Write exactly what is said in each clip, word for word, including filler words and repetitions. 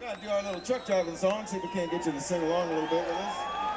might do our little truck driving song, see if we can't get you to sing along a little bit with us.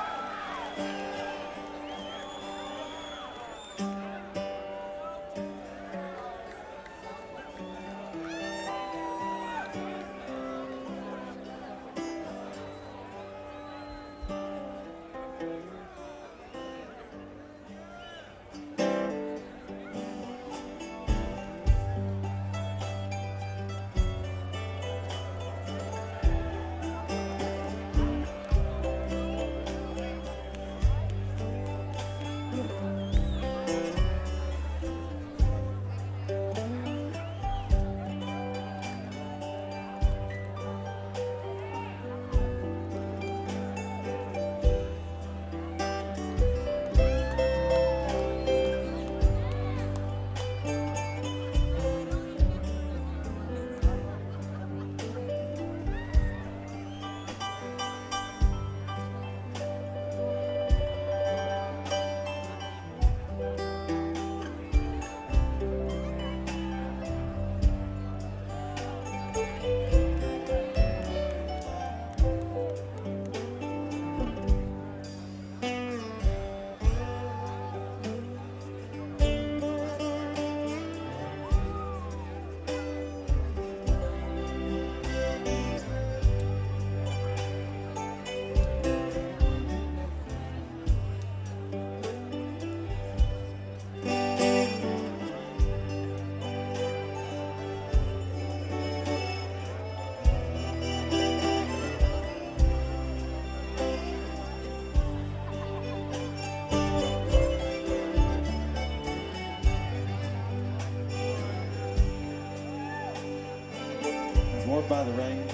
Warped by the rain,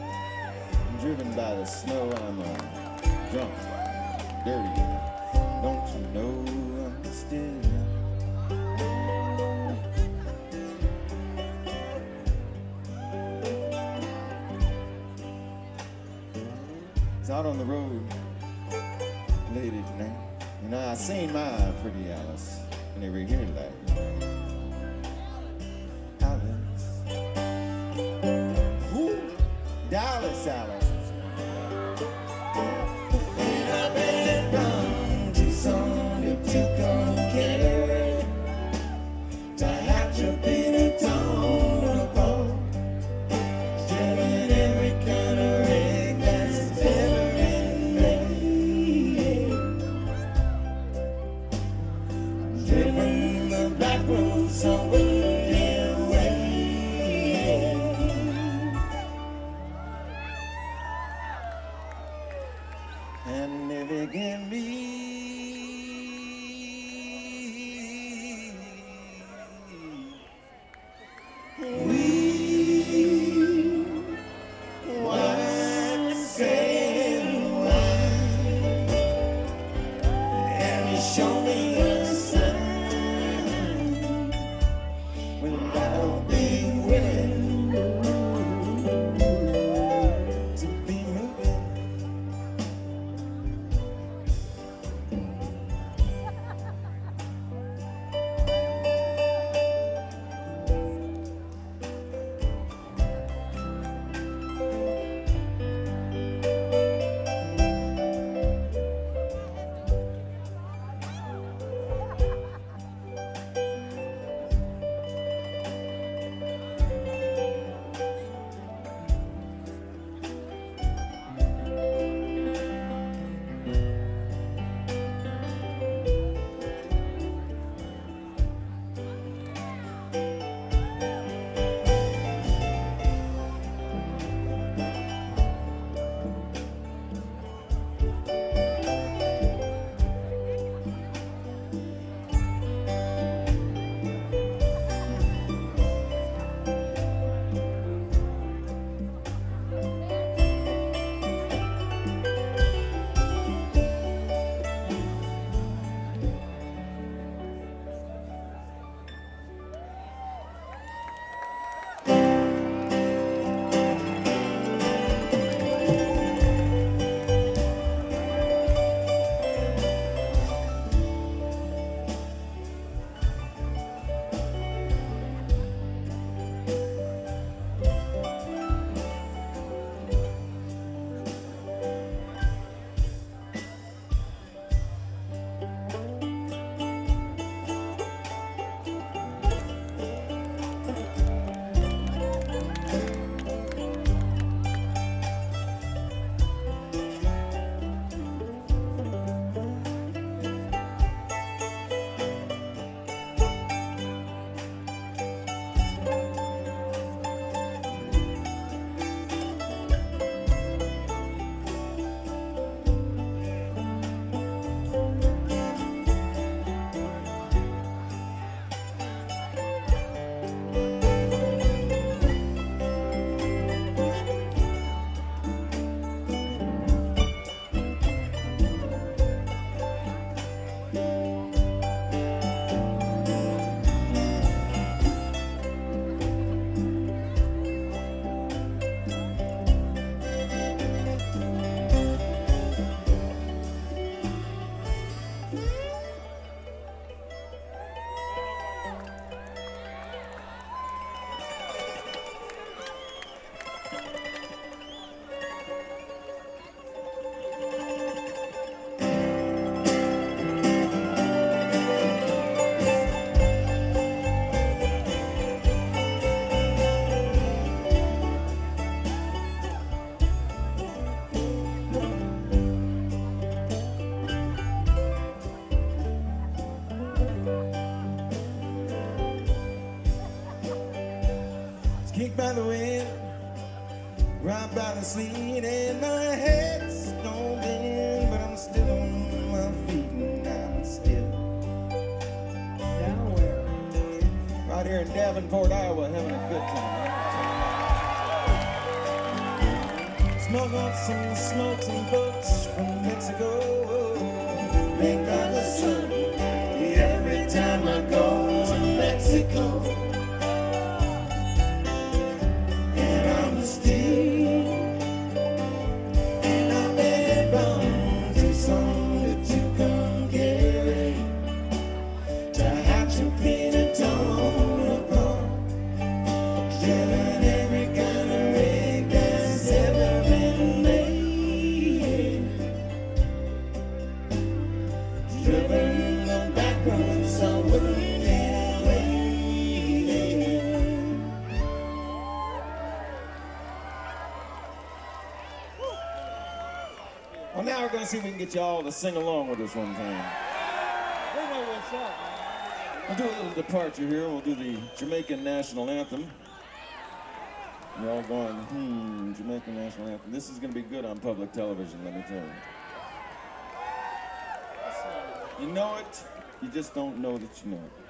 driven by the snow, I'm uh, drunk, dirty. Don't you know I'm still It's out on the road late at night. You know, I seen my pretty Alice, and they were here tonight. Dallas, Alice. And I've been down to Sunday to come carry to hatch up in a town of a ball, stealing every kind of egg that's ever been made, driven the back road somewhere. by the wind, right by the sleet, and my head's gone in, but I'm still on my feet, and I'm still down where? Right here in Davenport, Iowa, having a good time. Smoke up some smoke, some folks from Mexico. Make by the sun every time I go to Mexico. And I'm still, and I may run to some that you can carry to hatch a peanut on a bar, drilling every kind of rig that's ever been made, driven the back roads of Woodland L A. Well, now we're going to see if we can get you all to sing along with us one time. We know what's up. We'll do a little departure here. We'll do the Jamaican National Anthem. You're all going, hmm, Jamaican National Anthem. This is going to be good on public television, let me tell you. You know it, you just don't know that you know it.